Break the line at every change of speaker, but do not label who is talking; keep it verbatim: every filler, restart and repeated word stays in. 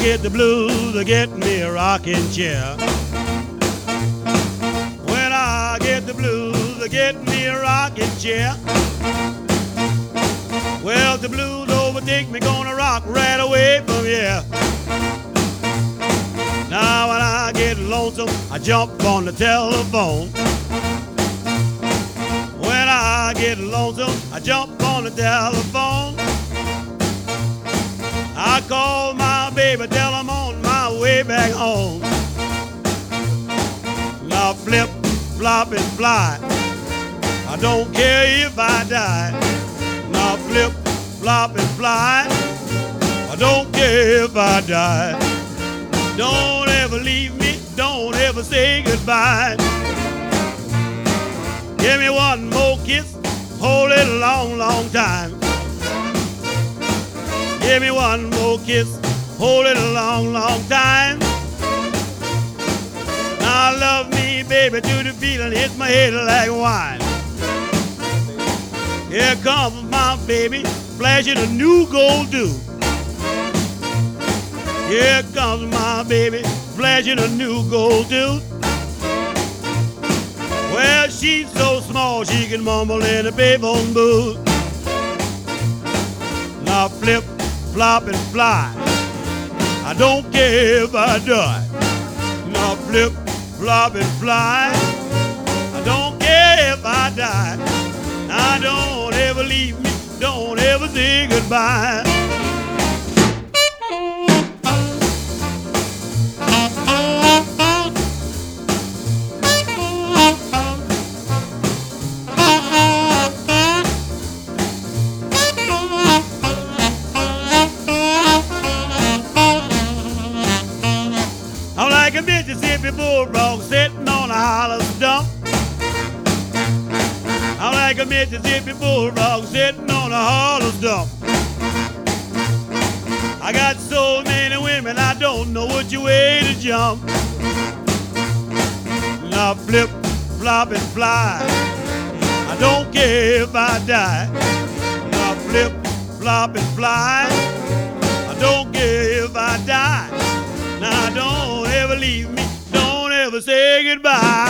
get the blues, I get me a rocking chair. When I get the blues, I get me a rocking chair. Well, the blues overtake me, gonna rock right away from here. Now when I get lonesome, I jump on the telephone. When I get lonesome, I jump on the telephone. I call my baby, tell I'm on my way back home. Now flip, flop, and fly, I don't care if I die. Now flip, flop, and fly, I don't care if I die. Don't ever leave me, don't ever say goodbye. Give me one more kiss, hold it a long, long time. Give me one more kiss, hold it a long, long time. Now love me, baby, to the feeling hits my head like wine. Here comes my baby, flashing a new gold tooth. Here comes my baby, flashing a new gold tooth. Well, she's so small she can mumble in a payphone booth. Now flip, flop, and fly, I don't care if I die. Now flip, flop, and fly, I don't care if I die. Now don't ever leave me, don't ever say goodbye. I'm like a Mississippi bulldog sitting on a hollow stump. I'm like a Mississippi bulldog sitting on a hollow stump. I got so many women, I don't know which way to jump. Now flip, flop, and fly, I don't care if I die. Now flip, flop, and fly, I don't care if I die. Now don't ever leave me, don't ever say goodbye.